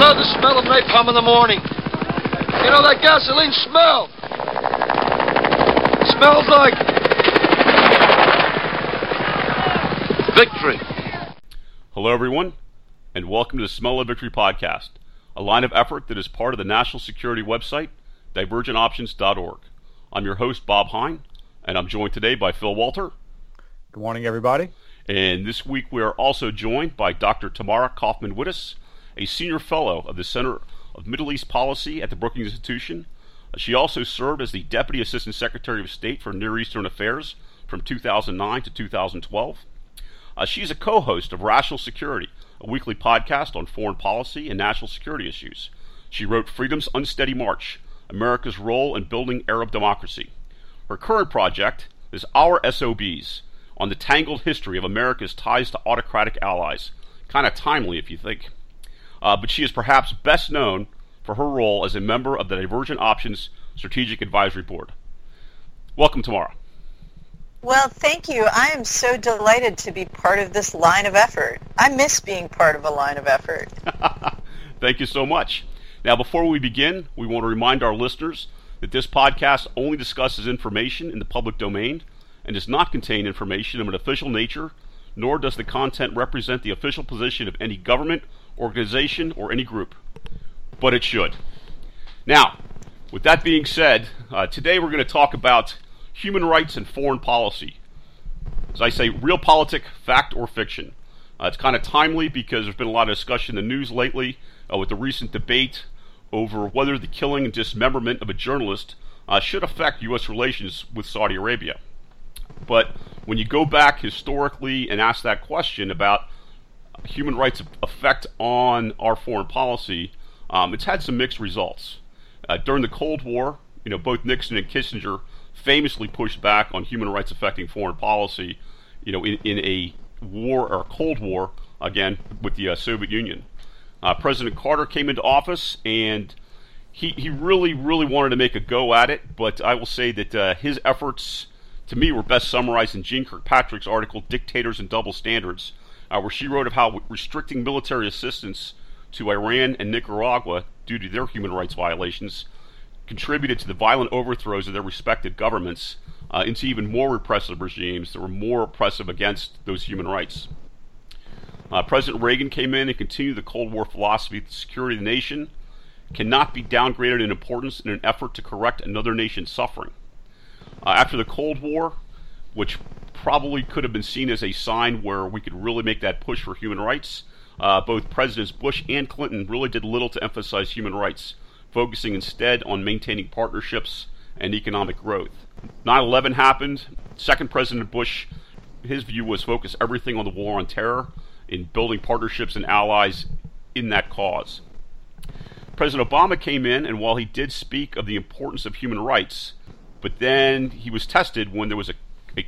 love the smell of napalm in the morning. You know that gasoline smell? It smells like victory. Hello, everyone, and welcome to the Smell of Victory podcast, a line of effort that is part of the national security website, divergentoptions.org. I'm your host, Bob Hine, and I'm joined today by Phil Walter. Good morning, everybody. And this week we are also joined by Dr. Tamara Kaufman-Wittes, a senior fellow of the Center of Middle East Policy at the Brookings Institution. She also served as the Deputy Assistant Secretary of State for Near Eastern Affairs from 2009 to 2012. She's a co-host of Rational Security, a weekly podcast on foreign policy and national security issues. She wrote Freedom's Unsteady March, America's Role in Building Arab Democracy. Her current project is Our SOBs, on the tangled history of America's ties to autocratic allies. Kind of timely, if you think. But she is perhaps best known for her role as a member of the Divergent Options Strategic Advisory Board. Welcome, Tamara. Well, thank you. I am so delighted to be part of this line of effort. I miss being part of a line of effort. Thank you so much. Now, before we begin, we want to remind our listeners that this podcast only discusses information in the public domain and does not contain information of an official nature, nor does the content represent the official position of any government, organization, or any group. But it should. Now, with that being said, today we're going to talk about human rights and foreign policy. As I say, realpolitik, fact or fiction. It's kind of timely because there's been a lot of discussion in the news lately with the recent debate over whether the killing and dismemberment of a journalist should affect U.S. relations with Saudi Arabia. But when you go back historically and ask that question about human rights' effect on our foreign policy, it's had some mixed results. During the Cold War, both Nixon and Kissinger famously pushed back on human rights affecting foreign policy, in a war or a Cold War, again, with the Soviet Union. President Carter came into office and he really wanted to make a go at it, but I will say that his efforts, to me, were best summarized in Jeane Kirkpatrick's article, Dictators and Double Standards, where she wrote of how restricting military assistance to Iran and Nicaragua due to their human rights violations contributed to the violent overthrows of their respective governments into even more repressive regimes that were more oppressive against those human rights. President Reagan came in and continued the Cold War philosophy that the security of the nation cannot be downgraded in importance in an effort to correct another nation's suffering. After the Cold War, which probably could have been seen as a sign where we could really make that push for human rights, both Presidents Bush and Clinton really did little to emphasize human rights, focusing instead on maintaining partnerships and economic growth. 9/11 happened. Second President Bush, his view was focus everything on the war on terror, in building partnerships and allies in that cause. President Obama came in, and while he did speak of the importance of human rights, but then he was tested when there was a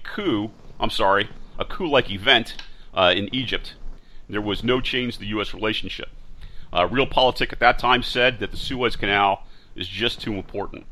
coup-like event in Egypt. There was no change to the U.S. relationship. Realpolitik at that time said that the Suez Canal is just too important.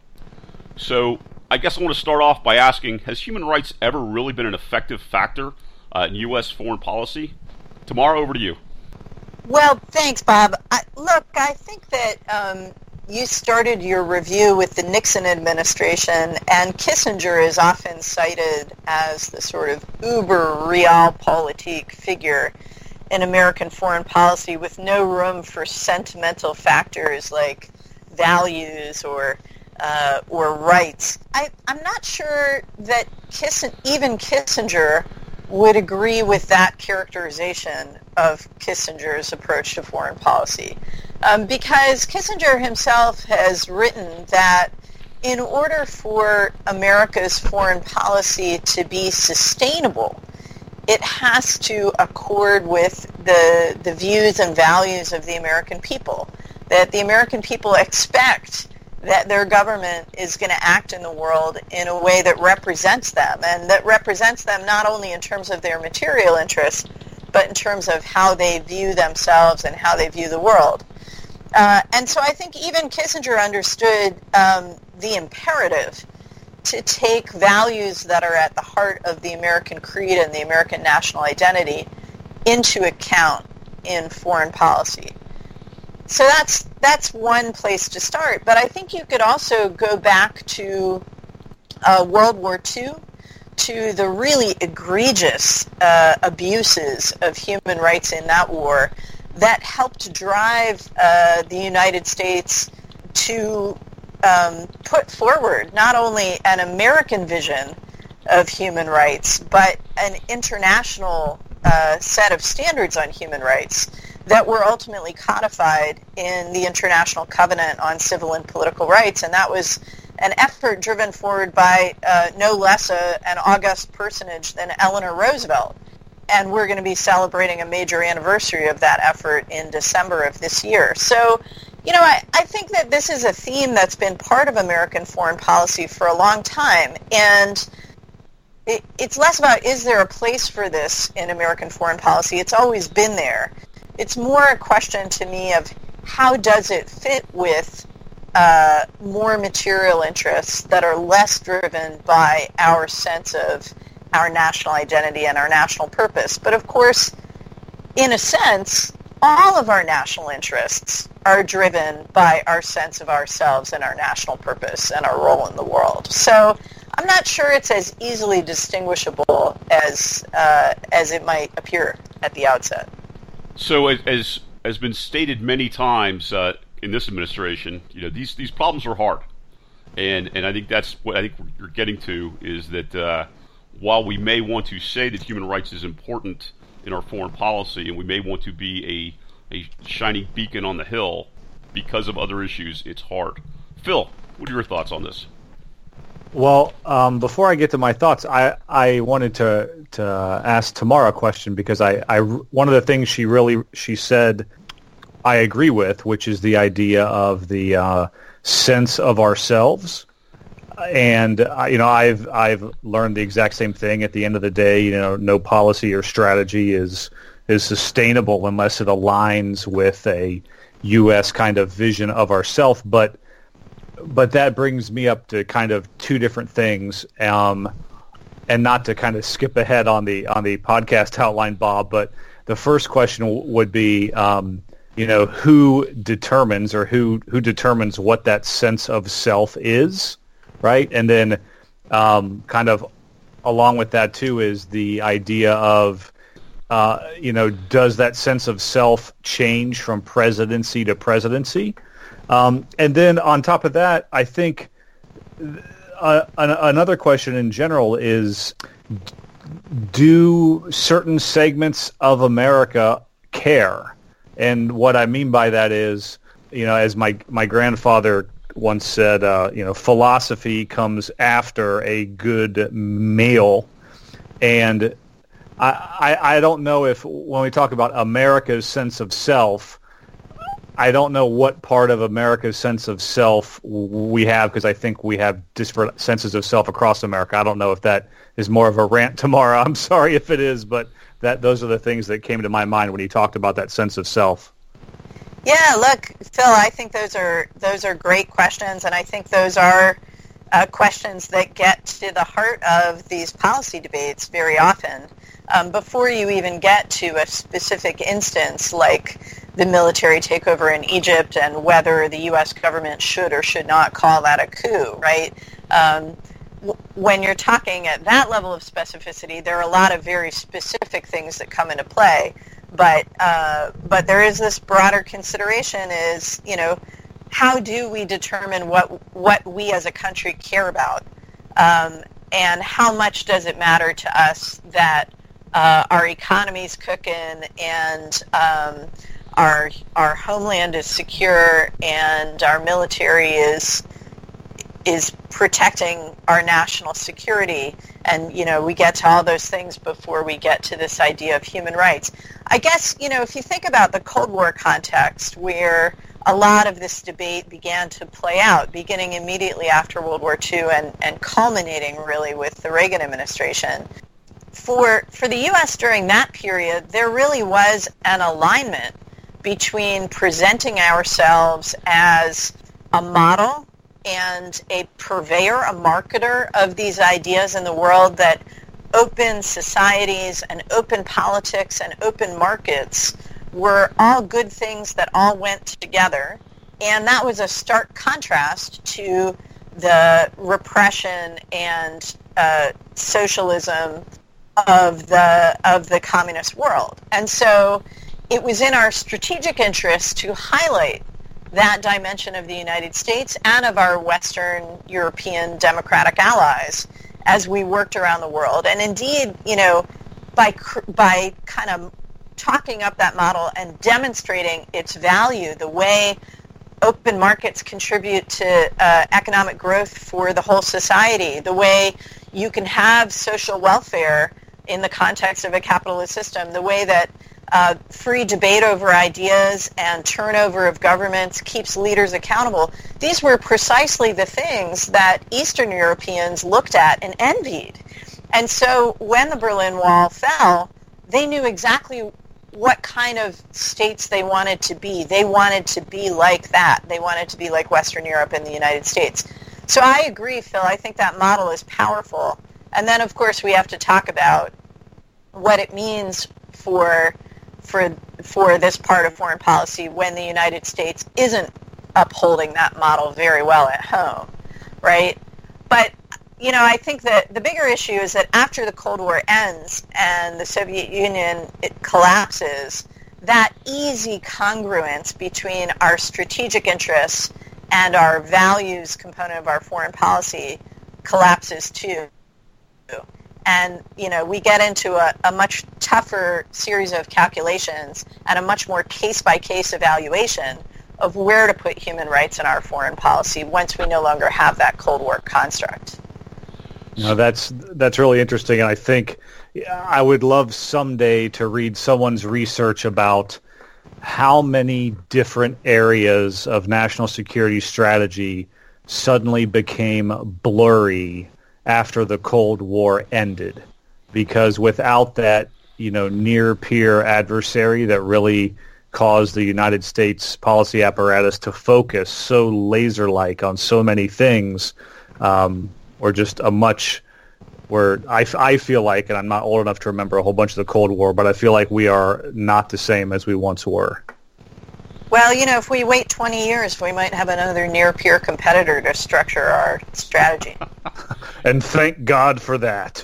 So I guess I want to start off by asking, has human rights ever really been an effective factor in U.S. foreign policy? Tamara, over to you. Well, thanks, Bob. I think that you started your review with the Nixon administration, and Kissinger is often cited as the sort of uber realpolitik figure in American foreign policy with no room for sentimental factors like values or rights. I'm not sure that even Kissinger would agree with that characterization of Kissinger's approach to foreign policy. Because Kissinger himself has written that in order for America's foreign policy to be sustainable, it has to accord with the views and values of the American people, that the American people expect that their government is going to act in the world in a way that represents them, and that represents them not only in terms of their material interests, but in terms of how they view themselves and how they view the world. And so I think even Kissinger understood the imperative to take values that are at the heart of the American creed and the American national identity into account in foreign policy. So that's one place to start. But I think you could also go back to World War II, to the really egregious abuses of human rights in that war that helped drive the United States to put forward not only an American vision of human rights, but an international set of standards on human rights that were ultimately codified in the International Covenant on Civil and Political Rights. And that was an effort driven forward by no less an august personage than Eleanor Roosevelt. And we're going to be celebrating a major anniversary of that effort in December of this year. So, I think that this is a theme that's been part of American foreign policy for a long time. And it's less about, is there a place for this in American foreign policy? It's always been there. It's more a question to me of how does it fit with more material interests that are less driven by our sense of our national identity and our national purpose. But of course, in a sense, all of our national interests are driven by our sense of ourselves and our national purpose and our role in the world. So I'm not sure it's as easily distinguishable as it might appear at the outset. So as has been stated many times in this administration, these problems are hard, and I think that's what I think you're getting to is that while we may want to say that human rights is important in our foreign policy, and we may want to be a shining beacon on the hill because of other issues, it's hard. Phil, what are your thoughts on this? Well, before I get to my thoughts, I wanted to ask Tamara a question, because I one of the things she said I agree with, which is the idea of the sense of ourselves. And I've learned the exact same thing. At the end of the day, no policy or strategy is sustainable unless it aligns with a U.S. kind of vision of ourself. But that brings me up to kind of two different things, and not to kind of skip ahead on the podcast outline, Bob. But the first question would be, who determines what that sense of self is, right? And then kind of along with that too is the idea of does that sense of self change from presidency to presidency? And then on top of that, I think another question in general is, do certain segments of America care? And what I mean by that is, as my grandfather once said, philosophy comes after a good meal. And I don't know if, when we talk about America's sense of self, I don't know what part of America's sense of self we have, because I think we have disparate senses of self across America. I don't know if that is more of a rant tomorrow. I'm sorry if it is, but those are the things that came to my mind when he talked about that sense of self. Yeah, look, Phil, I think those are great questions, and I think those are questions that get to the heart of these policy debates very often. Before you even get to a specific instance like the military takeover in Egypt and whether the U.S. government should or should not call that a coup, right? When you're talking at that level of specificity, there are a lot of very specific things that come into play. But there is this broader consideration is, how do we determine what we as a country care about? And how much does it matter to us that our economy's cooking and our homeland is secure and our military is protecting our national security, and we get to all those things before we get to this idea of human rights. I guess if you think about the Cold War context, where a lot of this debate began to play out, beginning immediately after World War II and culminating really with the Reagan administration. For the U.S. during that period, there really was an alignment between presenting ourselves as a model and a purveyor, a marketer of these ideas in the world, that open societies and open politics and open markets were all good things that all went together, and that was a stark contrast to the repression and socialism of the communist world. And so it was in our strategic interest to highlight that dimension of the United States and of our Western European democratic allies as we worked around the world. And indeed, by kind of talking up that model and demonstrating its value, the way open markets contribute to economic growth for the whole society, the way you can have social welfare in the context of a capitalist system, the way that free debate over ideas and turnover of governments keeps leaders accountable. These were precisely the things that Eastern Europeans looked at and envied. And so when the Berlin Wall fell, they knew exactly what kind of states they wanted to be. They wanted to be like that. They wanted to be like Western Europe and the United States. So I agree, Phil. I think that model is powerful. And then, of course, we have to talk about what it means for this part of foreign policy when the United States isn't upholding that model very well at home, right? But, I think that the bigger issue is that after the Cold War ends and the Soviet Union collapses, that easy congruence between our strategic interests and our values component of our foreign policy collapses too. And, we get into a much tougher series of calculations and a much more case-by-case evaluation of where to put human rights in our foreign policy once we no longer have that Cold War construct. That's really interesting, and I think I would love someday to read someone's research about how many different areas of national security strategy suddenly became blurry after the Cold War ended, because without that, near peer adversary that really caused the United States policy apparatus to focus so laser-like on so many things, or just where I feel like, and I'm not old enough to remember a whole bunch of the Cold War, but I feel like we are not the same as we once were. Well, if we wait 20 years, we might have another near-peer competitor to structure our strategy. And thank God for that.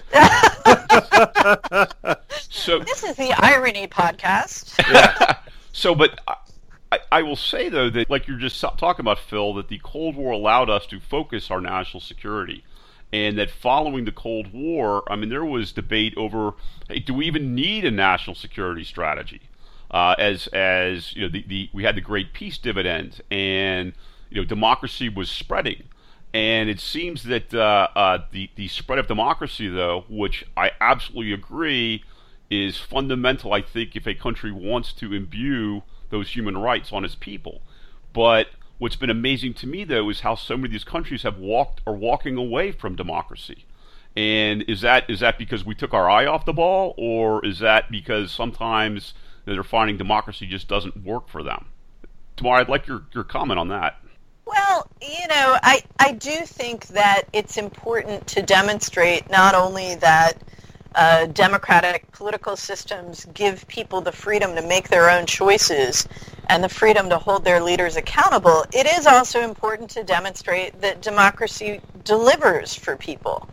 So this is the Irony Podcast. Yeah. But I will say, though, that like you're just talking about, Phil, that the Cold War allowed us to focus our national security. And that following the Cold War, there was debate over, hey, do we even need a national security strategy? As we had the Great Peace Dividend, and democracy was spreading, and it seems that the spread of democracy, though, which I absolutely agree is fundamental, I think, if a country wants to imbue those human rights on its people. But what's been amazing to me, though, is how so many of these countries are walking away from democracy. And is that because we took our eye off the ball, or is that because sometimes they're finding democracy just doesn't work for them? Tamara, I'd like your comment on that. Well, I do think that it's important to demonstrate not only that democratic political systems give people the freedom to make their own choices and the freedom to hold their leaders accountable, it is also important to demonstrate that democracy delivers for people.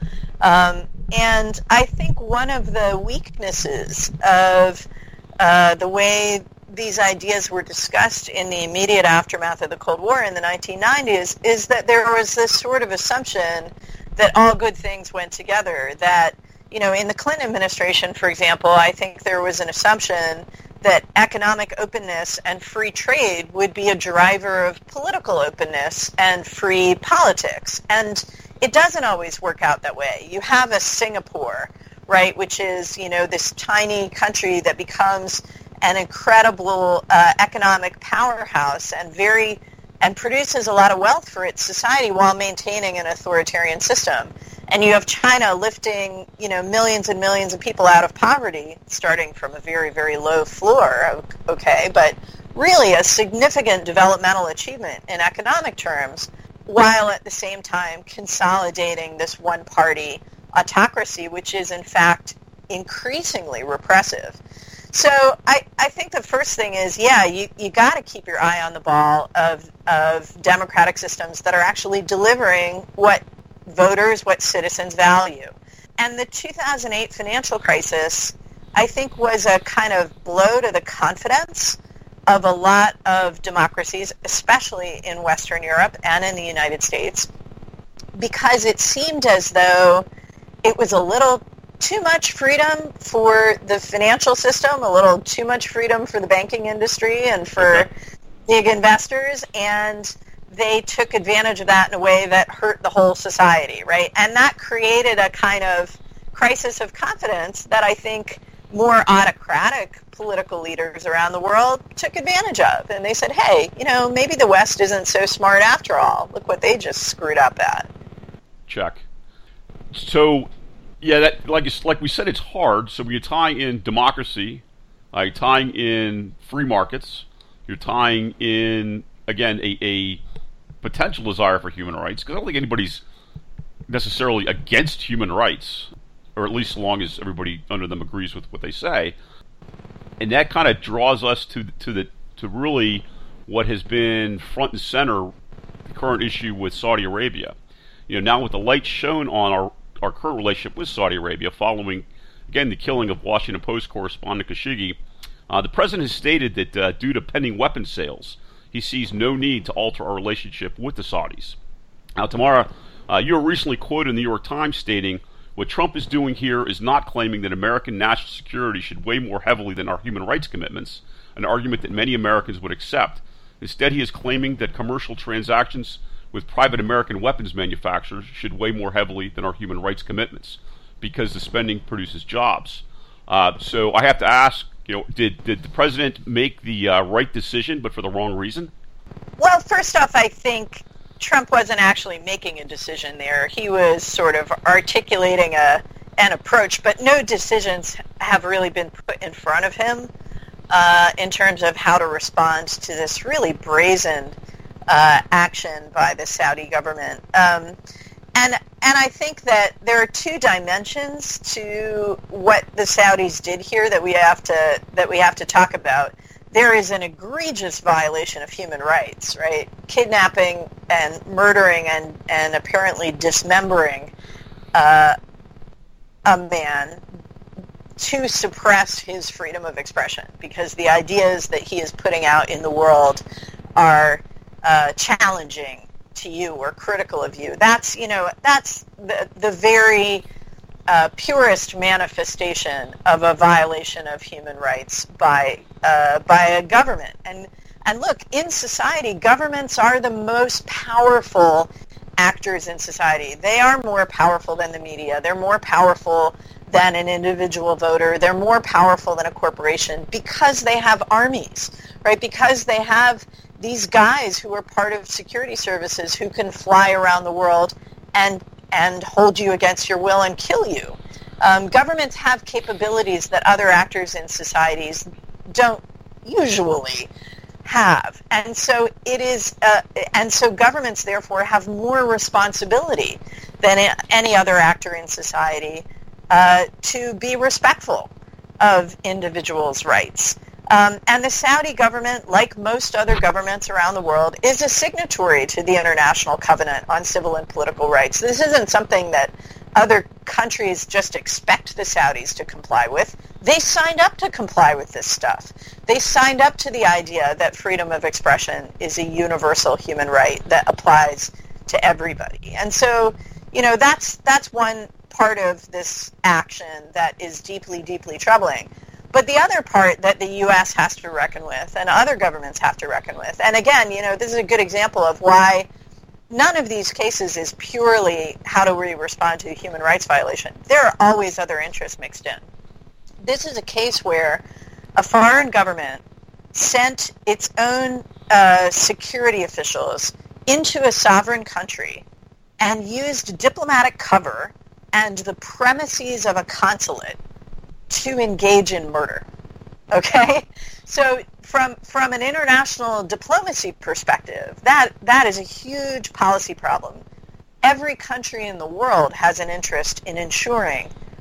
And I think one of the weaknesses of the way these ideas were discussed in the immediate aftermath of the Cold War in the 1990s is that there was this sort of assumption that all good things went together, that, in the Clinton administration, for example, I think there was an assumption that economic openness and free trade would be a driver of political openness and free politics. And it doesn't always work out that way. You have a Singapore, right, which is, this tiny country that becomes an incredible economic powerhouse and produces a lot of wealth for its society while maintaining an authoritarian system. And you have China lifting, millions and millions of people out of poverty, starting from a very, very low floor, okay, but really a significant developmental achievement in economic terms, while at the same time consolidating this one-party autocracy, which is in fact increasingly repressive. So I I think the first thing is, you got to keep your eye on the ball of democratic systems that are actually delivering what voters, what citizens value. And the 2008 financial crisis, I think, was a kind of blow to the confidence of a lot of democracies, especially in Western Europe and in the United States, because it seemed as though it was a little too much freedom for the financial system, a little too much freedom for the banking industry and for big investors, and they took advantage of that in a way that hurt the whole society, right? And that created a kind of crisis of confidence that I think more autocratic political leaders around the world took advantage of. And they said, hey, maybe the West isn't so smart after all. Look what they just screwed up at. Check. So, yeah, that like we said, it's hard. So when you tie in democracy, tying in free markets, you're tying in, again, a potential desire for human rights, because I don't think anybody's necessarily against human rights, or at least as long as everybody under them agrees with what they say. And that kind of draws us to really what has been front and center, the current issue with Saudi Arabia. Now with the light shown on our current relationship with Saudi Arabia following, again, the killing of Washington Post correspondent Khashoggi, the president has stated that due to pending weapons sales, he sees no need to alter our relationship with the Saudis. Now, Tamara, you were recently quoted in the New York Times stating, what Trump is doing here is not claiming that American national security should weigh more heavily than our human rights commitments, an argument that many Americans would accept. Instead, he is claiming that commercial transactions with private American weapons manufacturers should weigh more heavily than our human rights commitments because the spending produces jobs. So I have to ask, did the president make the right decision but for the wrong reason? Well, first off, I think Trump wasn't actually making a decision there. He was sort of articulating an approach, but no decisions have really been put in front of him in terms of how to respond to this really brazen action by the Saudi government. And I think that there are two dimensions to what the Saudis did here that we have to talk about. There is an egregious violation of human rights, right? Kidnapping and murdering and apparently dismembering a man to suppress his freedom of expression, because the ideas that he is putting out in the world are challenging to you or critical of you. That's the very purest manifestation of a violation of human rights by a government. And look, in society, governments are the most powerful actors in society. They are more powerful than the media. They're more powerful than an individual voter. They're more powerful than a corporation because they have armies, right? Because they have these guys who are part of security services who can fly around the world and hold you against your will and kill you. Governments have capabilities that other actors in societies don't usually have, and so governments therefore have more responsibility than any other actor in society to be respectful of individuals' rights. And the Saudi government, like most other governments around the world, is a signatory to the International Covenant on Civil and Political Rights. This isn't something that other countries just expect the Saudis to comply with. They signed up to comply with this stuff. They signed up to the idea that freedom of expression is a universal human right that applies to everybody. And so, that's one part of this action that is deeply, deeply troubling. But the other part that the U.S. has to reckon with and other governments have to reckon with, and again, this is a good example of why none of these cases is purely how do we respond to a human rights violation. There are always other interests mixed in. This is a case where a foreign government sent its own security officials into a sovereign country and used diplomatic cover and the premises of a consulate to engage in murder. Okay? So from an international diplomacy perspective, that is a huge policy problem. Every country in the world has an interest in ensuring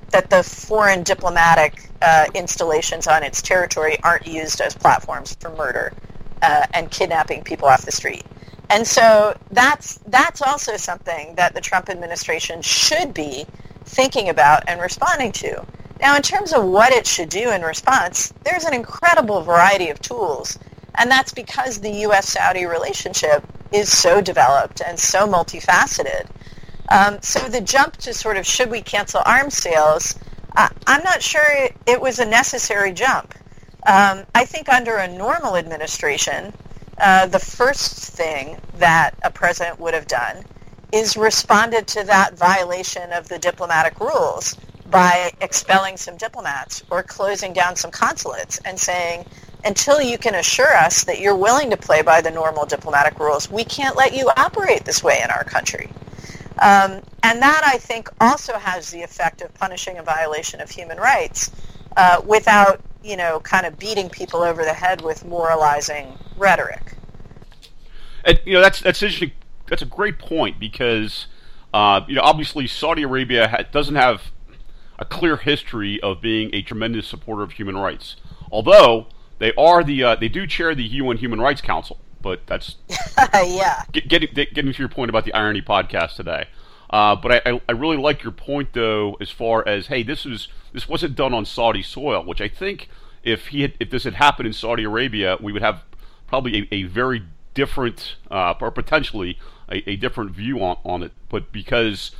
that the foreign diplomatic installations on its territory aren't used as platforms for murder and kidnapping people off the street. And so that's also something that the Trump administration should be thinking about and responding to. Now, in terms of what it should do in response, there's an incredible variety of tools, and that's because the U.S.-Saudi relationship is so developed and so multifaceted. So the jump to sort of should we cancel arms sales, I'm not sure it was a necessary jump. I think under a normal administration, the first thing that a president would have done is responded to that violation of the diplomatic rules by expelling some diplomats or closing down some consulates and saying, until you can assure us that you're willing to play by the normal diplomatic rules, we can't let you operate this way in our country. And that, I think, also has the effect of punishing a violation of human rights without, kind of beating people over the head with moralizing rhetoric. And, that's interesting. That's a great point because, obviously Saudi Arabia doesn't have a clear history of being a tremendous supporter of human rights. Although they are they do chair the UN Human Rights Council, but that's yeah. Getting to your point about the irony podcast today. But I really like your point though, as far as hey, this wasn't done on Saudi soil, which I think if this had happened in Saudi Arabia, we would have probably a very different or potentially a different view on it. But because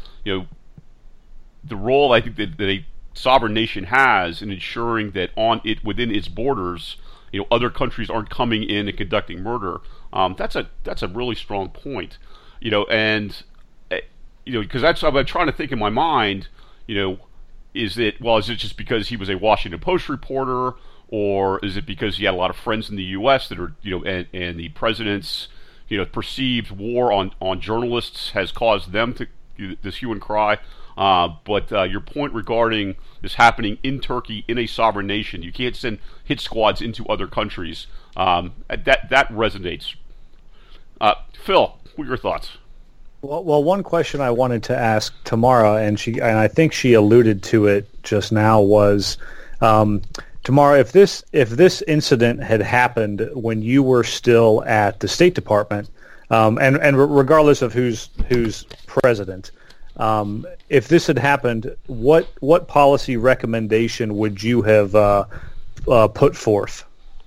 the role I think that a sovereign nation has in ensuring that within its borders, other countries aren't coming in and conducting murder. That's a really strong point. And because that's what I'm trying to think in my mind. Is it just because he was a Washington Post reporter, or is it because he had a lot of friends in the U.S. that are and the president's perceived war on journalists has caused them to this hue and cry? But your point regarding this happening in Turkey, in a sovereign nation, you can't send hit squads into other countries. That resonates. Phil, what are your thoughts? Well, one question I wanted to ask Tamara, and I think she alluded to it just now, was Tamara, if this incident had happened when you were still at the State Department, and regardless of who's president. If this had happened, what policy recommendation would you have put forth?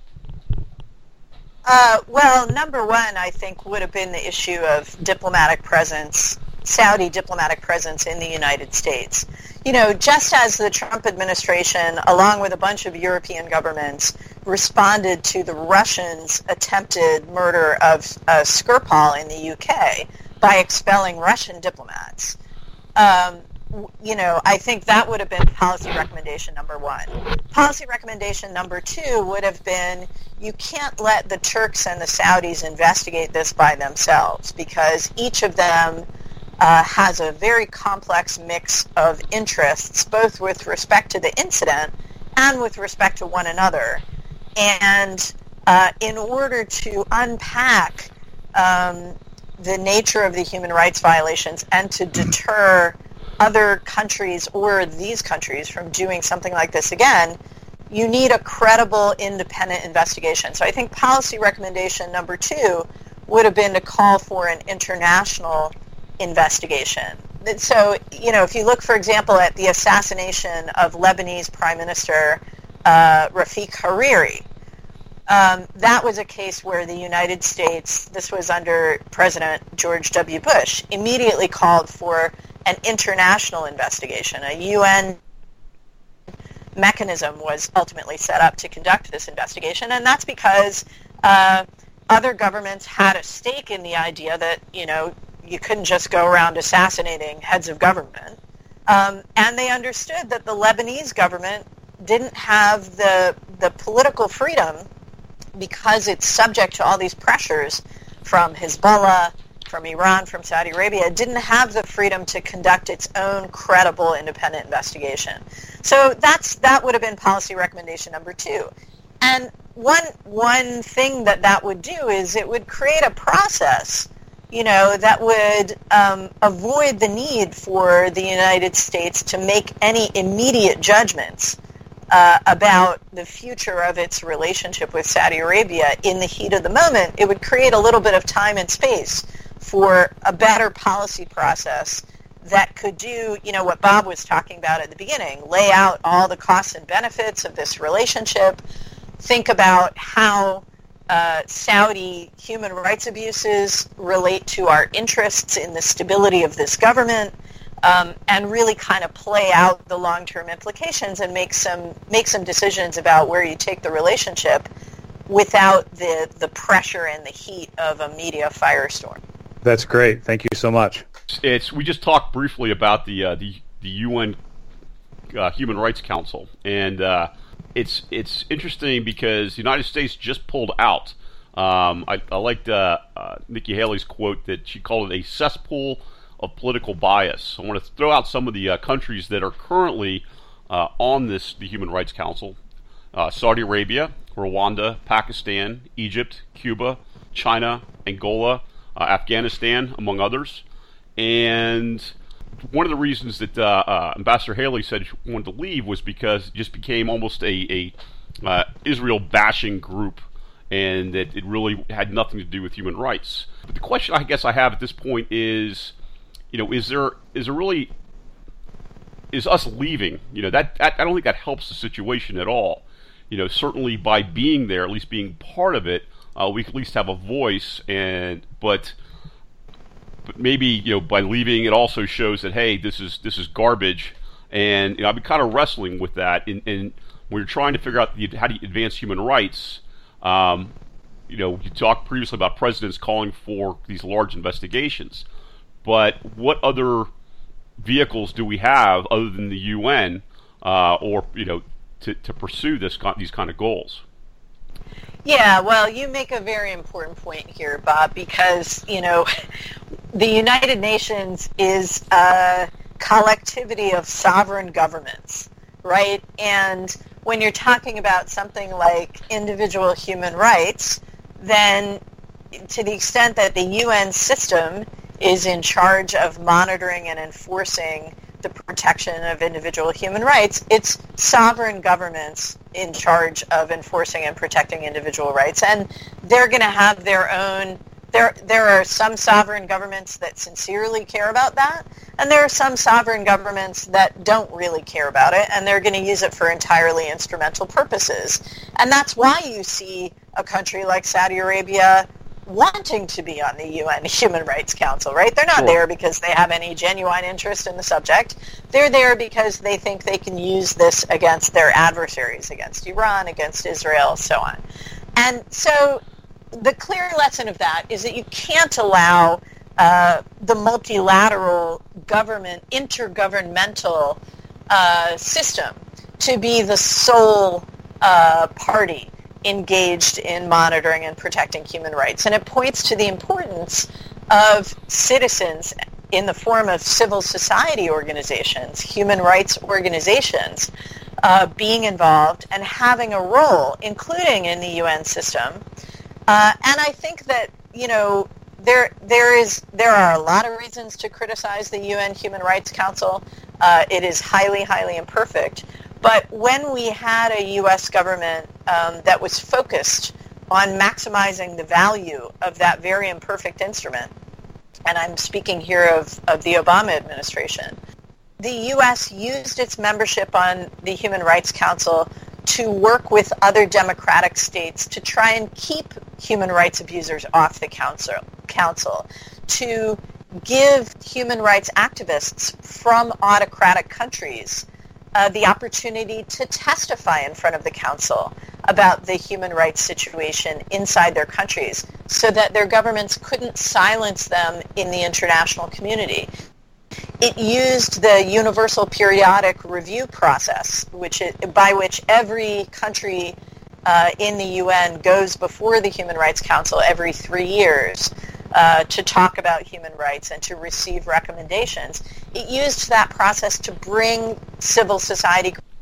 Well, number one, I think, would have been the issue of Saudi diplomatic presence in the United States. Just as the Trump administration, along with a bunch of European governments, responded to the Russians' attempted murder of Skripal in the UK by expelling Russian diplomats. I think that would have been policy recommendation number one. Policy recommendation number two would have been you can't let the Turks and the Saudis investigate this by themselves because each of them has a very complex mix of interests, both with respect to the incident and with respect to one another. And in order to unpack the nature of the human rights violations and to deter other countries or these countries from doing something like this again, you need a credible, independent investigation. So I think policy recommendation number two would have been to call for an international investigation. So, if you look, for example, at the assassination of Lebanese Prime Minister Rafik Hariri, that was a case where the United States, this was under President George W. Bush, immediately called for an international investigation. A UN mechanism was ultimately set up to conduct this investigation, and that's because other governments had a stake in the idea that, you couldn't just go around assassinating heads of government. And they understood that the Lebanese government didn't have the political freedom because it's subject to all these pressures from Hezbollah, from Iran, from Saudi Arabia. It didn't have the freedom to conduct its own credible independent investigation. So that would have been policy recommendation number two. And one thing that would do is it would create a process, that would avoid the need for the United States to make any immediate judgments about the future of its relationship with Saudi Arabia in the heat of the moment. It would create a little bit of time and space for a better policy process that could do, what Bob was talking about at the beginning, lay out all the costs and benefits of this relationship, think about how Saudi human rights abuses relate to our interests in the stability of this government, and really kind of play out the long-term implications and make some decisions about where you take the relationship without the pressure and the heat of a media firestorm. That's great. Thank you so much. We just talked briefly about the UN Human Rights Council, and it's interesting because the United States just pulled out. I liked Nikki Haley's quote that she called it a cesspool of political bias. I want to throw out some of the countries that are currently on the Human Rights Council: Saudi Arabia, Rwanda, Pakistan, Egypt, Cuba, China, Angola, Afghanistan, among others. And one of the reasons that Ambassador Haley said she wanted to leave was because it just became almost a Israel bashing group, and that it really had nothing to do with human rights. But the question I guess I have at this point is, is us leaving, that I don't think that helps the situation at all. Certainly by being there, at least being part of it, we can at least have a voice, but maybe by leaving, it also shows that, hey, this is garbage, and I've been kind of wrestling with that. And when you're trying to figure out how do you advance human rights, you talked previously about presidents calling for these large investigations, but what other vehicles do we have other than the UN, to pursue these kind of goals? Yeah, well, you make a very important point here, Bob, because, the United Nations is a collectivity of sovereign governments, right? And when you're talking about something like individual human rights, then to the extent that the UN system is in charge of monitoring and enforcing the protection of individual human rights, it's sovereign governments in charge of enforcing and protecting individual rights. And they're going to have their own... There are some sovereign governments that sincerely care about that, and there are some sovereign governments that don't really care about it, and they're going to use it for entirely instrumental purposes. And that's why you see a country like Saudi Arabia wanting to be on the UN Human Rights Council, right? They're not there because they have any genuine interest in the subject. They're there because they think they can use this against their adversaries, against Iran, against Israel, so on. And so the clear lesson of that is that you can't allow the multilateral government, intergovernmental system to be the sole party engaged in monitoring and protecting human rights. And it points to the importance of citizens in the form of civil society organizations, human rights organizations, being involved and having a role, including in the UN system. And I think that, there are a lot of reasons to criticize the UN Human Rights Council. It is highly, highly imperfect. But when we had a U.S. government that was focused on maximizing the value of that very imperfect instrument, and I'm speaking here of the Obama administration, the U.S. used its membership on the Human Rights Council to work with other democratic states to try and keep human rights abusers off the council, to give human rights activists from autocratic countries the opportunity to testify in front of the council about the human rights situation inside their countries so that their governments couldn't silence them in the international community. It used the Universal Periodic Review process, by which every country in the UN goes before the Human Rights Council every 3 years to talk about human rights and to receive recommendations. It used that process to bring civil society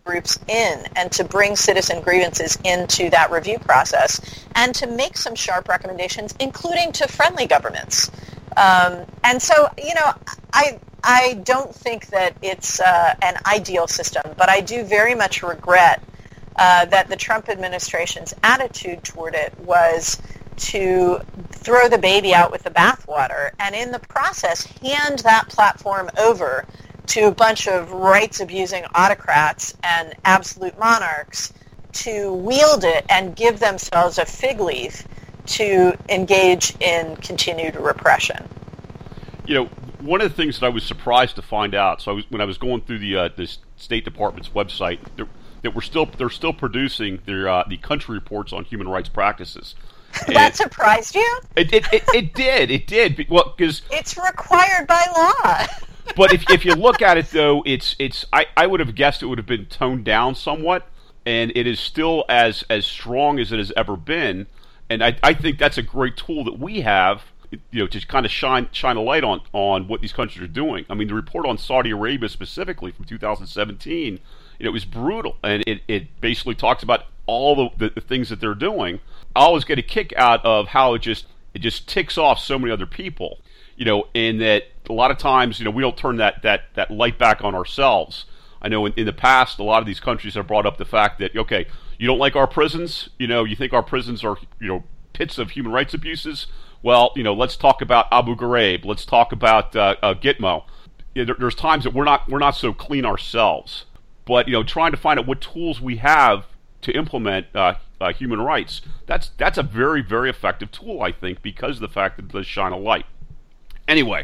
groups in and to bring citizen grievances into that review process and to make some sharp recommendations, including to friendly governments. And so, I don't think that it's an ideal system, but I do very much regret that the Trump administration's attitude toward it was to throw the baby out with the bathwater, and in the process hand that platform over to a bunch of rights-abusing autocrats and absolute monarchs to wield it and give themselves a fig leaf to engage in continued repression. One of the things that I was surprised to find out, when I was going through the State Department's website, that they're still producing the country reports on human rights practices. That surprised you? It did. Well, because it's required by law. But if you look at it, though, I would have guessed it would have been toned down somewhat, and it is still as strong as it has ever been. And I think that's a great tool that we have, to kind of shine a light on what these countries are doing. I mean, the report on Saudi Arabia specifically from 2017, it was brutal, and it basically talks about all the things that they're doing. I always get a kick out of how it just ticks off so many other people, and that a lot of times, we don't turn that light back on ourselves. I know in the past, a lot of these countries have brought up the fact that, okay, you don't like our prisons, you think our prisons are, pits of human rights abuses. Well, let's talk about Abu Ghraib. Let's talk about Gitmo. There's times that we're not so clean ourselves, but trying to find out what tools we have to implement human rights. That's a very, very effective tool, I think, because of the fact that it does shine a light. Anyway,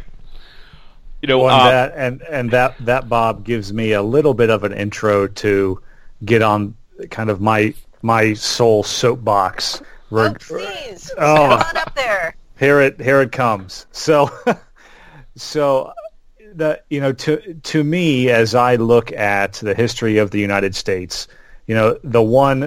that Bob gives me a little bit of an intro to get on kind of my soul soapbox. Please, come on up there. Here it comes. So to me, as I look at the history of the United States, the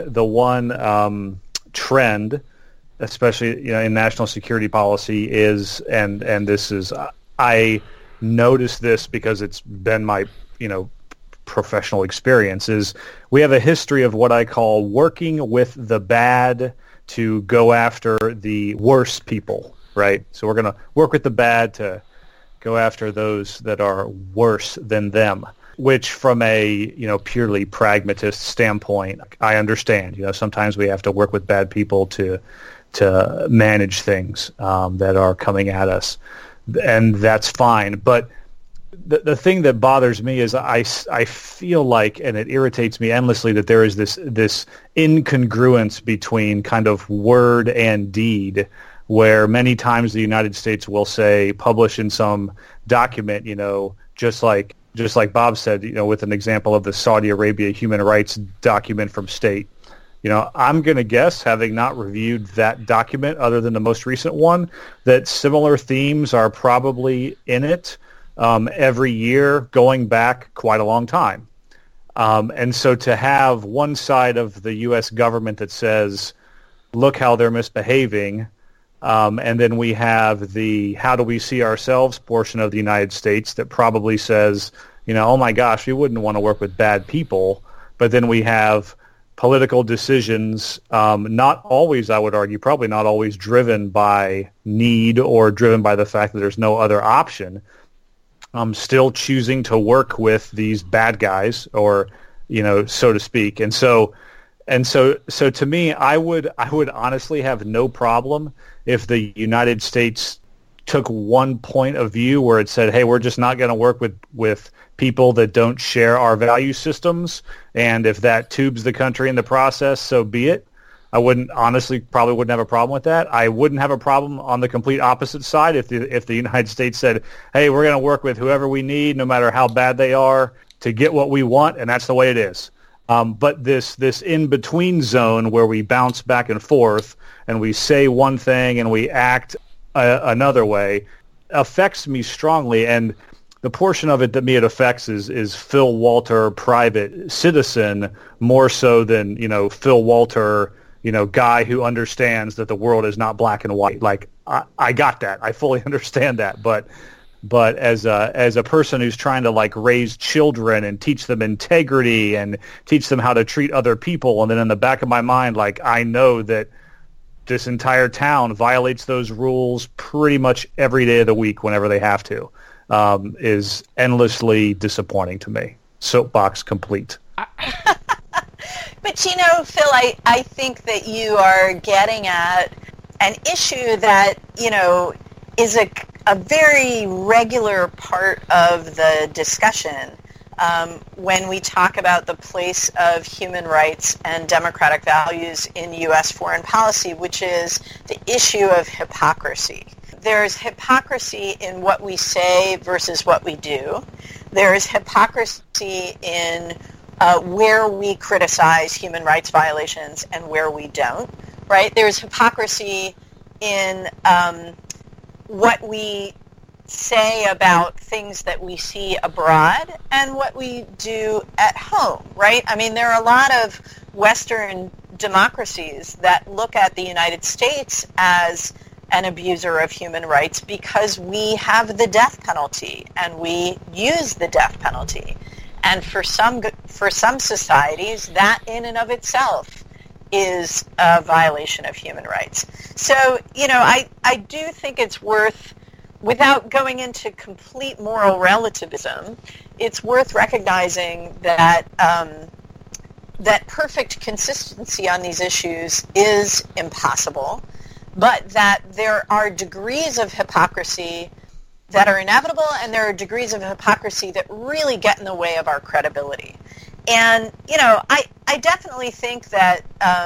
one trend, especially in national security policy, is and this is I notice this because it's been my professional experience, is we have a history of what I call working with the bad to go after the worst people, right? So we're going to work with the bad to go after those that are worse than them, which from a, purely pragmatist standpoint, I understand. Sometimes we have to work with bad people to manage things that are coming at us, and that's fine. But the thing that bothers me is I feel like, and it irritates me endlessly, that there is this incongruence between kind of word and deed, where many times the United States will say, publish in some document, just like Bob said, with an example of the Saudi Arabia human rights document from State. I'm going to guess, having not reviewed that document other than the most recent one, that similar themes are probably in it every year going back quite a long time. And so to have one side of the U.S. government that says, look how they're misbehaving, and then we have the how do we see ourselves portion of the United States that probably says, oh my gosh, we wouldn't want to work with bad people. But then we have political decisions, not always, I would argue, probably not always driven by need or driven by the fact that there's no other option, still choosing to work with these bad guys, or, so to speak. And so to me, I would honestly have no problem if the United States took one point of view where it said, hey, we're just not going to work with people that don't share our value systems, and if that tubes the country in the process, so be it. I probably wouldn't have a problem with that. I wouldn't have a problem on the complete opposite side if the United States said, hey, we're going to work with whoever we need, no matter how bad they are, to get what we want, and that's the way it is. But this in-between zone where we bounce back and forth, and we say one thing and we act another way, affects me strongly. And the portion of it that me it affects is Phil Walter, private citizen, more so than, Phil Walter, guy who understands that the world is not black and white. Like, I got that. I fully understand that. But But as a person who's trying to like raise children and teach them integrity and teach them how to treat other people, and then in the back of my mind, like I know that this entire town violates those rules pretty much every day of the week whenever they have to, is endlessly disappointing to me. Soapbox complete. But Phil, I think that you are getting at an issue that, is a very regular part of the discussion when we talk about the place of human rights and democratic values in U.S. foreign policy, which is the issue of hypocrisy. There's hypocrisy in what we say versus what we do. There's hypocrisy in where we criticize human rights violations and where we don't, right? There's hypocrisy in what we say about things that we see abroad and what we do at home, right? I mean, there are a lot of Western democracies that look at the United States as an abuser of human rights because we have the death penalty and we use the death penalty. And for some societies, that in and of itself is a violation of human rights. So, I do think it's worth, without going into complete moral relativism, it's worth recognizing that that perfect consistency on these issues is impossible, but that there are degrees of hypocrisy that are inevitable, and there are degrees of hypocrisy that really get in the way of our credibility. And, I definitely think that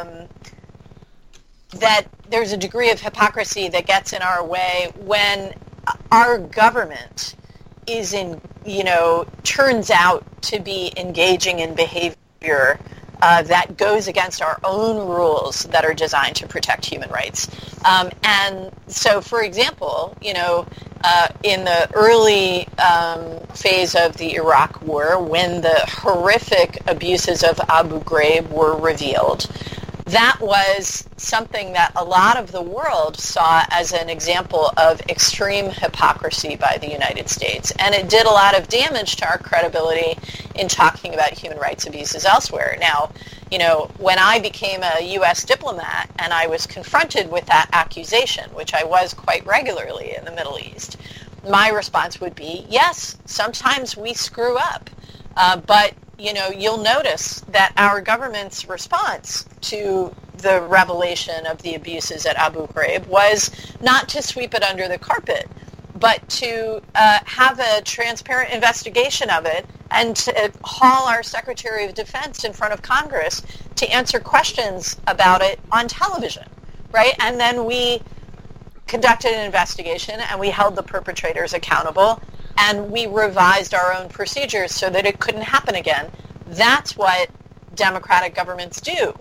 that there's a degree of hypocrisy that gets in our way when our government is turns out to be engaging in behavior that goes against our own rules that are designed to protect human rights. And so, for example, in the early phase of the Iraq War, when the horrific abuses of Abu Ghraib were revealed, that was something that a lot of the world saw as an example of extreme hypocrisy by the United States. And it did a lot of damage to our credibility in talking about human rights abuses elsewhere. Now, when I became a U.S. diplomat and I was confronted with that accusation, which I was quite regularly in the Middle East, my response would be, yes, sometimes we screw up, but you'll notice that our government's response to the revelation of the abuses at Abu Ghraib was not to sweep it under the carpet, but to have a transparent investigation of it and to haul our Secretary of Defense in front of Congress to answer questions about it on television, right? And then we conducted an investigation and we held the perpetrators accountable and we revised our own procedures so that it couldn't happen again. That's what democratic governments do.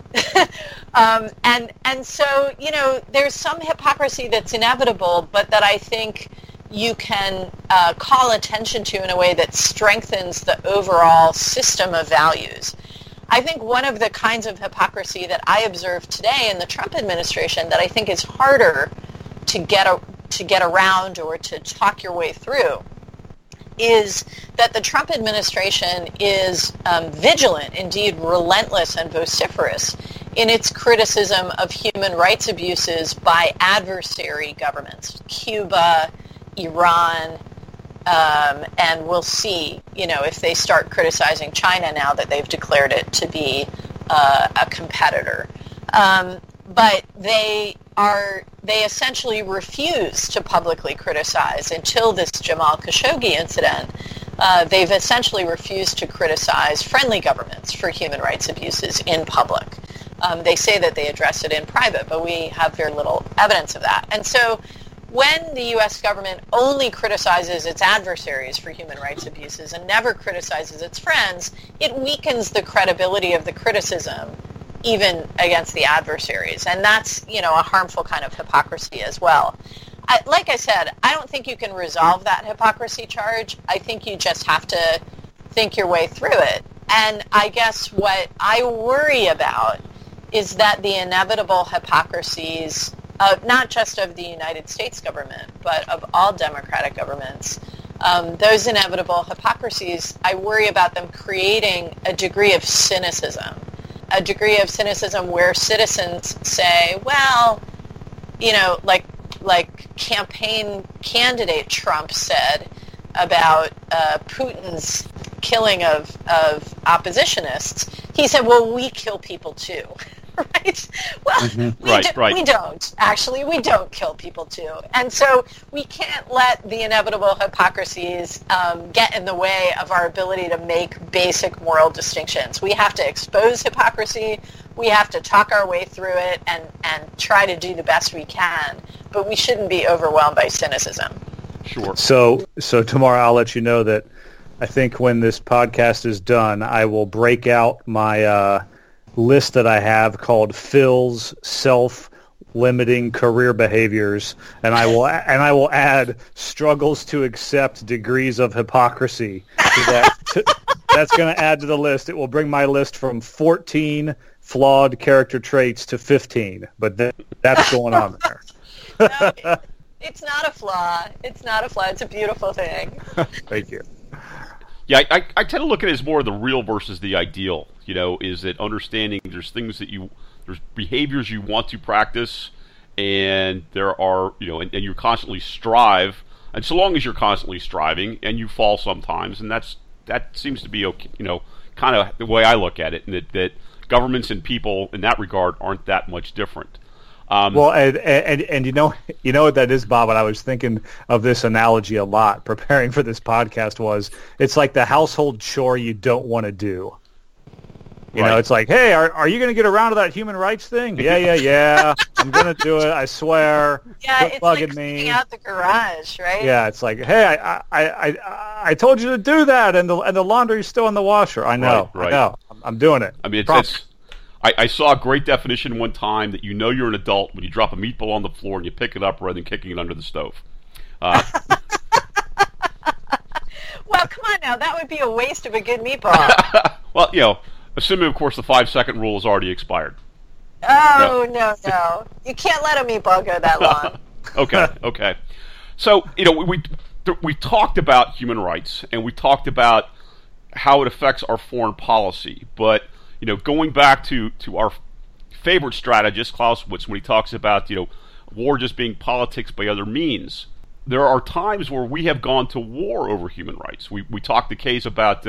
And so, there's some hypocrisy that's inevitable, but that I think you can call attention to in a way that strengthens the overall system of values. I think one of the kinds of hypocrisy that I observe today in the Trump administration that I think is harder to get around or to talk your way through is that the Trump administration is vigilant, indeed relentless and vociferous in its criticism of human rights abuses by adversary governments, Cuba, Iran, and we'll see, if they start criticizing China now that they've declared it to be a competitor. But they essentially refuse to publicly criticize until this Jamal Khashoggi incident. They've essentially refused to criticize friendly governments for human rights abuses in public. They say that they address it in private, but we have very little evidence of that. And so when the U.S. government only criticizes its adversaries for human rights abuses and never criticizes its friends, it weakens the credibility of the criticism even against the adversaries. And that's, a harmful kind of hypocrisy as well. Like I said, I don't think you can resolve that hypocrisy charge. I think you just have to think your way through it. And I guess what I worry about is that the inevitable hypocrisies, not just of the United States government, but of all democratic governments, those inevitable hypocrisies, I worry about them creating a degree of cynicism where citizens say, well, like campaign candidate Trump said about Putin's killing of oppositionists. He said, well, we kill people too. Right? Well, we don't. Actually, we don't kill people too. And so we can't let the inevitable hypocrisies get in the way of our ability to make basic moral distinctions. We have to expose hypocrisy. We have to talk our way through it and try to do the best we can. But we shouldn't be overwhelmed by cynicism. Sure. So tomorrow I'll let you know that I think when this podcast is done, I will break out my list that I have called Phil's self-limiting career behaviors, and I will add struggles to accept degrees of hypocrisy. That's going to add to the list. It will bring my list from 14 flawed character traits to 15, but that's going on there. No, it's not a flaw. It's not a flaw. It's a beautiful thing. Thank you. Yeah, I tend to look at it as more the real versus the ideal. Is that understanding there's things that there's behaviors you want to practice, and there are, and you constantly strive, and so long as you're constantly striving, and you fall sometimes, and that seems to be okay, kind of the way I look at it, and that governments and people in that regard aren't that much different. Well, and you know what that is, Bob, and I was thinking of this analogy a lot preparing for this podcast. It's like the household chore you don't want to do. It's like, hey, are you going to get around to that human rights thing? Yeah. I'm going to do it. I swear. Yeah, Quit it's bugging like me. cleaning out the garage, right? Yeah, it's like, hey, I told you to do that, and the laundry's still in the washer. I know. Right. I know. I'm doing it. I mean, I saw a great definition one time that you're an adult when you drop a meatball on the floor and you pick it up rather than kicking it under the stove. Well, come on now. That would be a waste of a good meatball. Well, assuming, of course, the 5-second rule is already expired. Oh, no. You can't let a meatball go that long. Okay. So, we talked about human rights, and we talked about how it affects our foreign policy. But, going back to our favorite strategist, Clausewitz, when he talks about, war just being politics by other means, there are times where we have gone to war over human rights. We talked the case about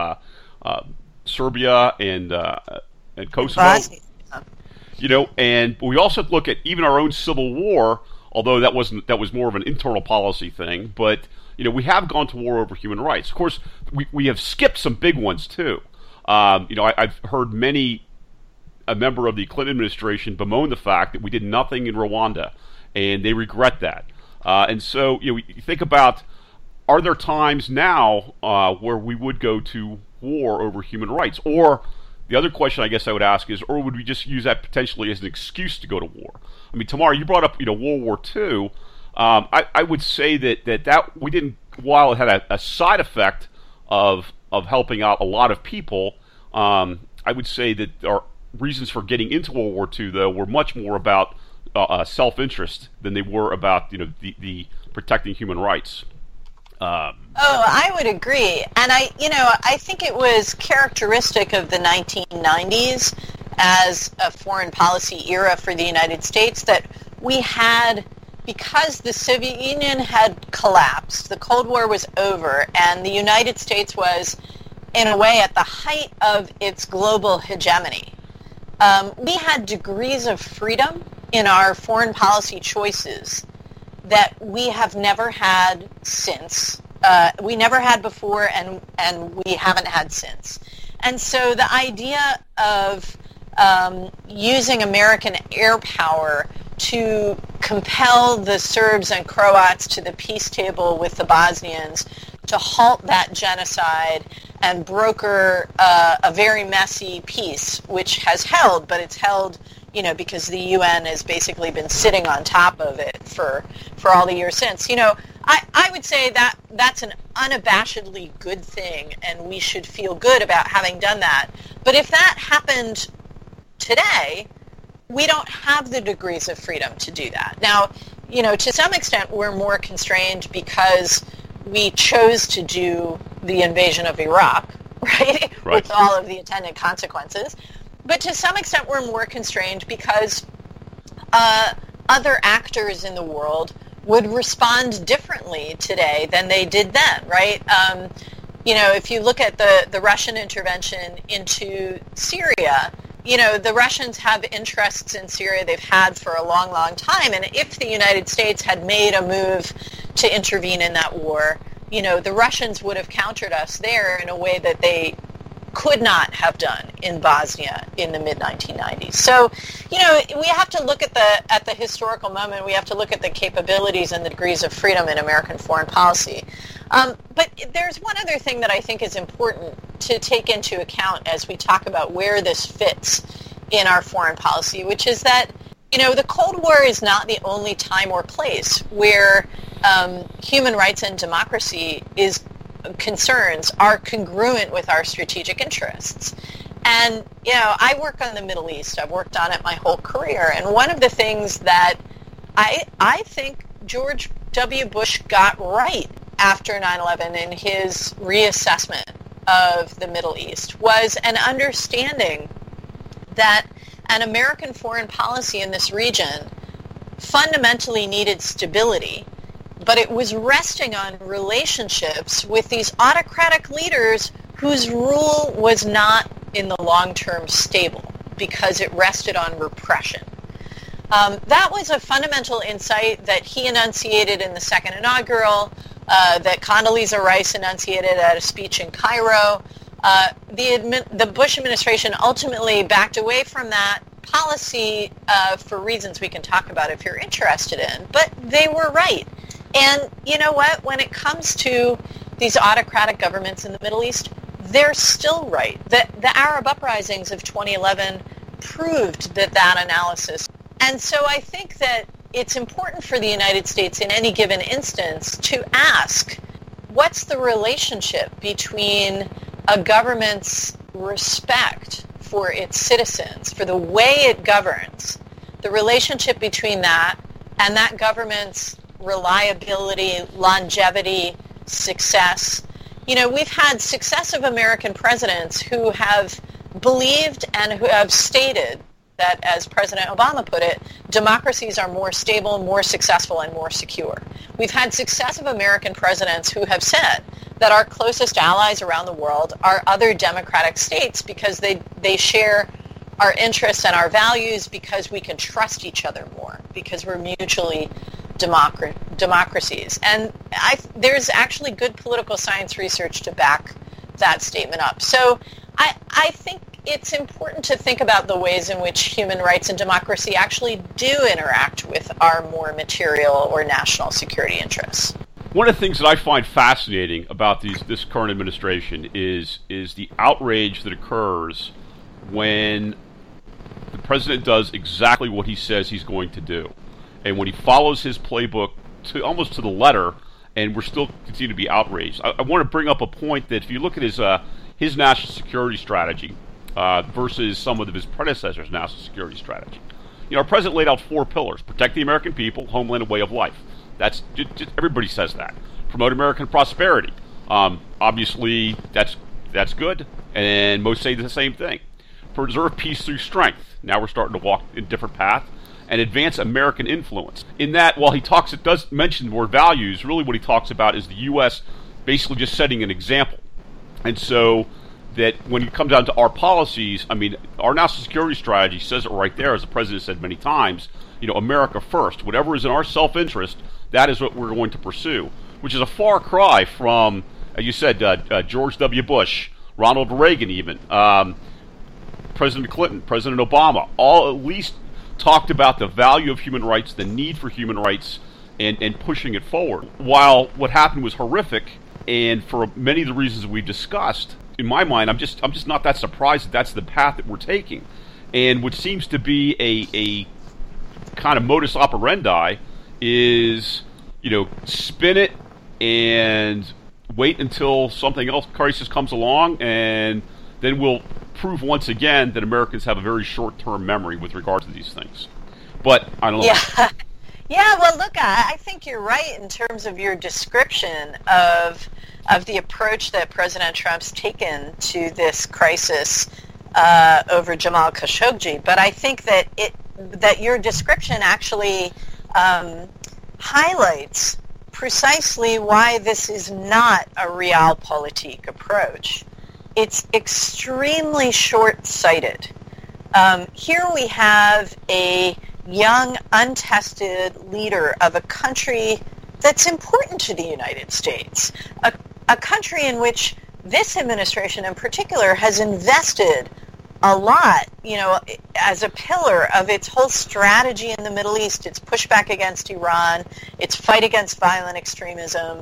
Serbia and Kosovo, and we also look at even our own civil war, although that was more of an internal policy thing. But we have gone to war over human rights. Of course, we have skipped some big ones too. I've heard a member of the Clinton administration bemoan the fact that we did nothing in Rwanda, and they regret that. And so you think about, are there times now where we would go to war over human rights? Or the other question I guess I would ask is, or would we just use that potentially as an excuse to go to war? I mean, Tamar, you brought up World War II. I would say that we didn't, while it had a side effect of helping out a lot of people, I would say that our reasons for getting into World War II, though, were much more about self-interest than they were about the protecting human rights. I would agree, and I think it was characteristic of the 1990s as a foreign policy era for the United States that we had, because the Soviet Union had collapsed, the Cold War was over, and the United States was, in a way, at the height of its global hegemony. We had degrees of freedom in our foreign policy choices that we have never had since. We never had before, and we haven't had since. And so the idea of using American air power to compel the Serbs and Croats to the peace table with the Bosnians, to halt that genocide and broker a very messy peace, which has held, but it's held because the UN has basically been sitting on top of it for all the years since. I would say that that's an unabashedly good thing, and we should feel good about having done that. But if that happened today, we don't have the degrees of freedom to do that. Now, to some extent, we're more constrained because we chose to do the invasion of Iraq, right? With all of the attendant consequences. But to some extent, we're more constrained because other actors in the world would respond differently today than they did then, right? If you look at the Russian intervention into Syria, the Russians have interests in Syria they've had for a long, long time. And if the United States had made a move to intervene in that war, the Russians would have countered us there in a way that they could not have done in Bosnia in the mid-1990s. So, we have to look at the historical moment. We have to look at the capabilities and the degrees of freedom in American foreign policy. But there's one other thing that I think is important to take into account as we talk about where this fits in our foreign policy, which is that, the Cold War is not the only time or place where human rights and democracy concerns are congruent with our strategic interests. And, I work on the Middle East. I've worked on it my whole career. And one of the things that I think George W. Bush got right after 9/11 in his reassessment of the Middle East was an understanding that an American foreign policy in this region fundamentally needed stability, but it was resting on relationships with these autocratic leaders whose rule was not in the long term stable because it rested on repression. That was a fundamental insight that he enunciated in the second inaugural, that Condoleezza Rice enunciated at a speech in Cairo. The Bush administration ultimately backed away from that policy for reasons we can talk about if you're interested in, but they were right. And you know what? When it comes to these autocratic governments in the Middle East, they're still right. The Arab uprisings of 2011 proved that analysis. And so I think that it's important for the United States in any given instance to ask, what's the relationship between a government's respect for its citizens, for the way it governs, the relationship between that and that government's reliability, longevity, success. We've had successive American presidents who have believed and who have stated that, as President Obama put it, democracies are more stable, more successful, and more secure. We've had successive American presidents who have said that our closest allies around the world are other democratic states because they share our interests and our values, because we can trust each other more, because we're mutually democracies. And there's actually good political science research to back that statement up. So I think it's important to think about the ways in which human rights and democracy actually do interact with our more material or national security interests. One of the things that I find fascinating about this current administration is the outrage that occurs when the president does exactly what he says he's going to do, and when he follows his playbook almost to the letter, and we're still continue to be outraged. I want to bring up a point that if you look at his national security strategy versus some of his predecessors' national security strategy, our president laid out 4 pillars: protect the American people, homeland, and way of life. That's just, everybody says that. Promote American prosperity. Obviously, that's good, and most say the same thing. Preserve peace through strength. Now we're starting to walk in a different path. And advance American influence. In that, while it does mention more values, really what he talks about is the U.S. basically just setting an example. And so that when it comes down to our policies, our national security strategy says it right there, as the president said many times, America first. Whatever is in our self-interest, that is what we're going to pursue, which is a far cry from, as you said, George W. Bush, Ronald Reagan even, President Clinton, President Obama, all at least talked about the value of human rights, the need for human rights, and pushing it forward. While what happened was horrific, and for many of the reasons we've discussed, in my mind, I'm just not that surprised that that's the path that we're taking. And what seems to be a kind of modus operandi is, spin it and wait until something else, crisis comes along, and then we'll prove once again that Americans have a very short-term memory with regard to these things. But I don't know. Yeah, well, look, I think you're right in terms of your description of the approach that President Trump's taken to this crisis over Jamal Khashoggi. But I think that your description actually highlights precisely why this is not a realpolitik approach. It's extremely short-sighted. Here we have a young, untested leader of a country that's important to the United States, a country in which this administration in particular has invested a lot, as a pillar of its whole strategy in the Middle East, its pushback against Iran, its fight against violent extremism,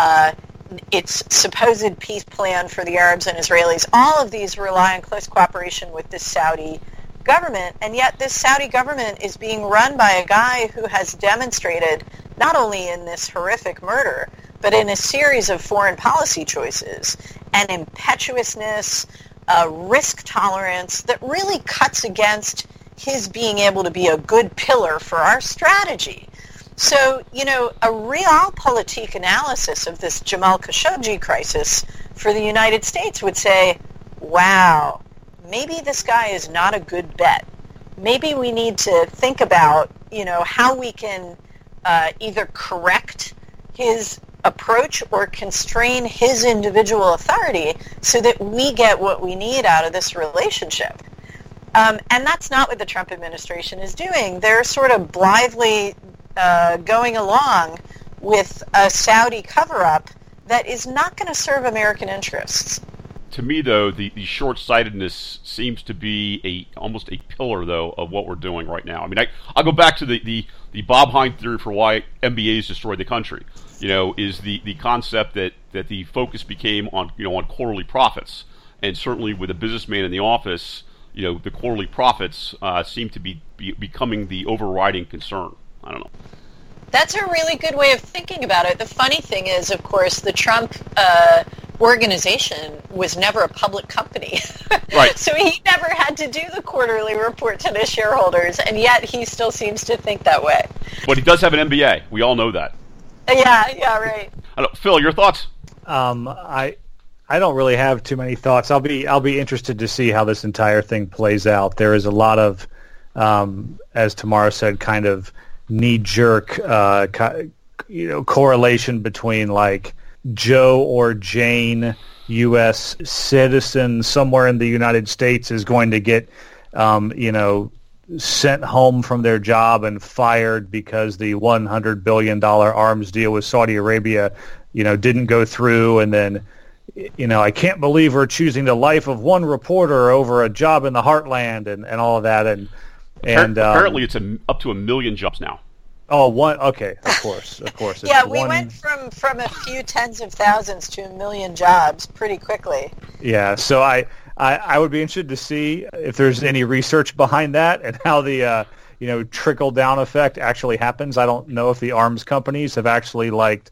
its supposed peace plan for the Arabs and Israelis. All of these rely on close cooperation with the Saudi government, and yet this Saudi government is being run by a guy who has demonstrated, not only in this horrific murder, but in a series of foreign policy choices, an impetuousness, a risk tolerance that really cuts against his being able to be a good pillar for our strategy. So, a realpolitik analysis of this Jamal Khashoggi crisis for the United States would say, wow, maybe this guy is not a good bet. Maybe we need to think about, how we can either correct his approach or constrain his individual authority so that we get what we need out of this relationship. And that's not what the Trump administration is doing. They're sort of blithely going along with a Saudi cover-up that is not going to serve American interests. To me, though, the short-sightedness seems to be almost a pillar, though, of what we're doing right now. I mean, I'll go back to the Bob Hine theory for why MBAs destroyed the country. Is the concept that the focus became on quarterly profits, and certainly with a businessman in the office, the quarterly profits seem to be becoming the overriding concern. I don't know. That's a really good way of thinking about it. The funny thing is, of course, the Trump organization was never a public company. Right. So he never had to do the quarterly report to the shareholders, and yet he still seems to think that way. But he does have an MBA. We all know that. Yeah, right. Phil, your thoughts? I don't really have too many thoughts. I'll be interested to see how this entire thing plays out. There is a lot of, as Tamara said, kind of knee-jerk, correlation between like Joe or Jane, U.S. citizen somewhere in the United States is going to get, sent home from their job and fired because the $100 billion arms deal with Saudi Arabia, didn't go through. And then, I can't believe we're choosing the life of one reporter over a job in the heartland and all of that. And apparently it's up to 1 million jobs now. Oh, one. Okay, of course. Yeah, we went from a few tens of thousands to 1 million jobs pretty quickly. Yeah, so I would be interested to see if there's any research behind that and how the trickle down effect actually happens. I don't know if the arms companies have actually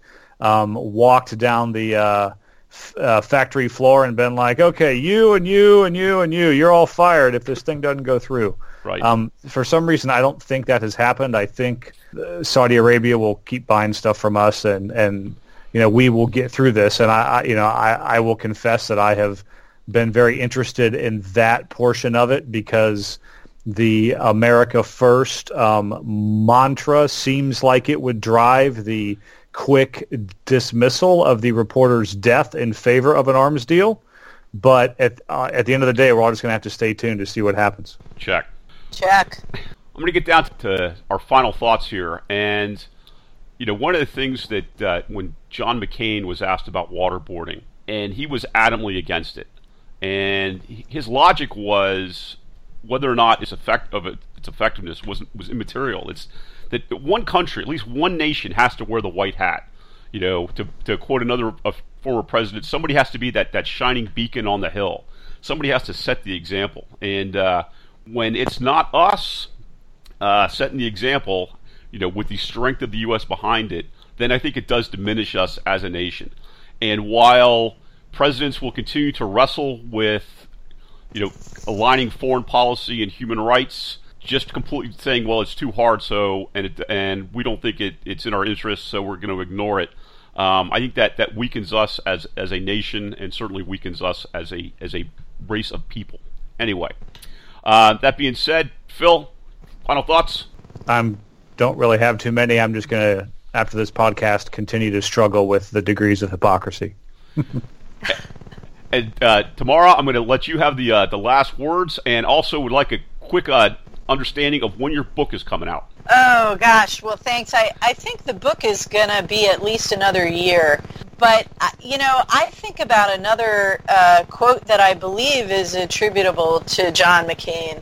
walked down the factory floor and been like, okay, you and you and you and you're all fired if this thing doesn't go through. Right. For some reason, I don't think that has happened. I think Saudi Arabia will keep buying stuff from us, and we will get through this. And I will confess that I have been very interested in that portion of it because the America First mantra seems like it would drive the quick dismissal of the reporter's death in favor of an arms deal. But at the end of the day, we're all just going to have to stay tuned to see what happens. Check. I'm going to get down to our final thoughts here. And, one of the things that when John McCain was asked about waterboarding, and he was adamantly against it. And his logic was whether or not its effectiveness was immaterial. It's that one country, at least one nation, has to wear the white hat. To quote another former president, somebody has to be that shining beacon on the hill. Somebody has to set the example. And when it's not us setting the example, with the strength of the U.S. behind it, then I think it does diminish us as a nation. And while presidents will continue to wrestle with, aligning foreign policy and human rights, just completely saying, well, it's too hard, and we don't think it's in our interest, so we're going to ignore it. I think that weakens us as a nation, and certainly weakens us as a race of people. Anyway, that being said, Phil, final thoughts? Don't really have too many. I'm just going to, after this podcast, continue to struggle with the degrees of hypocrisy. And Tamara, I'm going to let you have the last words, and also would like a quick understanding of when your book is coming out. Oh, gosh. Well, thanks. I think the book is going to be at least another year. But, I think about another quote that I believe is attributable to John McCain,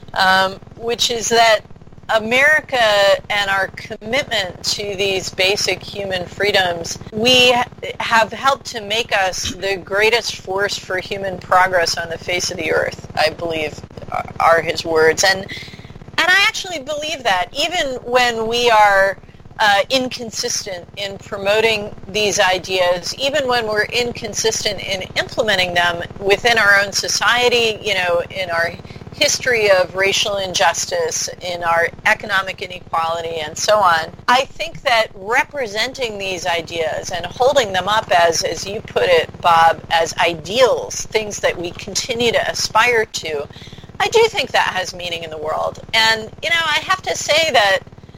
which is that America and our commitment to these basic human freedoms, we have helped to make us the greatest force for human progress on the face of the earth, I believe are his words. And I actually believe that, even when we are inconsistent in promoting these ideas, even when we're inconsistent in implementing them within our own society, in our history of racial injustice, in our economic inequality, and so on. I think that representing these ideas and holding them up as you put it, Bob, as ideals, things that we continue to aspire to, I do think that has meaning in the world. And, I have to say that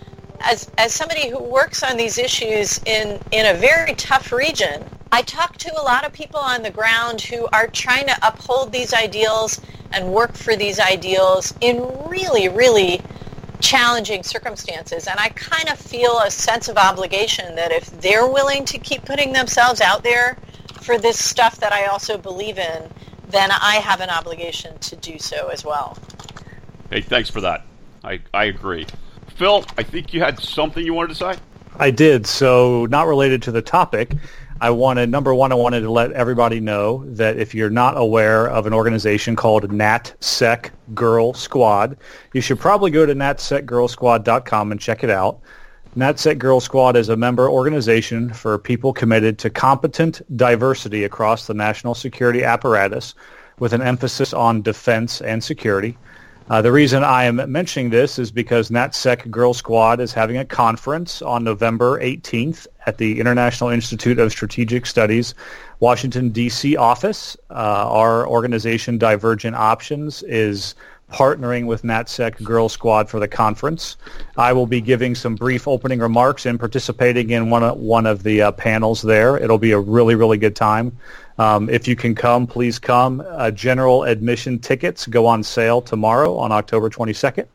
as somebody who works on these issues in a very tough region, I talk to a lot of people on the ground who are trying to uphold these ideals and work for these ideals in really, really challenging circumstances. And I kind of feel a sense of obligation that if they're willing to keep putting themselves out there for this stuff that I also believe in, then I have an obligation to do so as well. Hey, thanks for that. I agree. Phil, I think you had something you wanted to say? I did. So not related to the topic, number one, I wanted to let everybody know that if you're not aware of an organization called NatSec Girl Squad, you should probably go to natsecgirlsquad.com and check it out. NatSec Girl Squad is a member organization for people committed to competent diversity across the national security apparatus, with an emphasis on defense and security. The reason I am mentioning this is because NatSec Girl Squad is having a conference on November 18th at the International Institute of Strategic Studies, Washington, D.C. office. Our organization, Divergent Options, is partnering with NatSec Girl Squad for the conference. I will be giving some brief opening remarks and participating in one of the panels there. It'll be a really, really good time. If you can come, please come. General admission tickets go on sale tomorrow on October 22nd.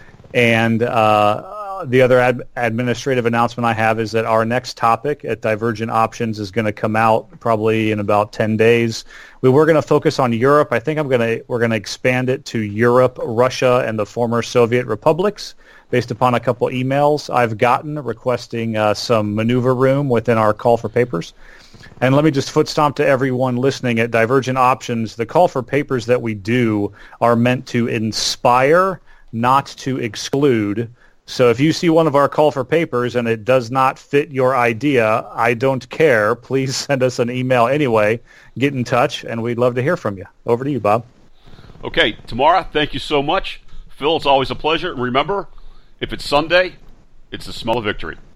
And the other administrative announcement I have is that our next topic at Divergent Options is going to come out probably in about 10 days. We were going to focus on Europe. I think we're going to expand it to Europe, Russia, and the former Soviet republics, based upon a couple emails I've gotten requesting some maneuver room within our call for papers. And let me just foot stomp to everyone listening at Divergent Options. The call for papers that we do are meant to inspire, not to exclude. So if you see one of our call for papers and it does not fit your idea, I don't care. Please send us an email anyway. Get in touch, and we'd love to hear from you. Over to you, Bob. Okay, Tamara, thank you so much. Phil, it's always a pleasure. And remember, if it's Sunday, it's the smell of victory.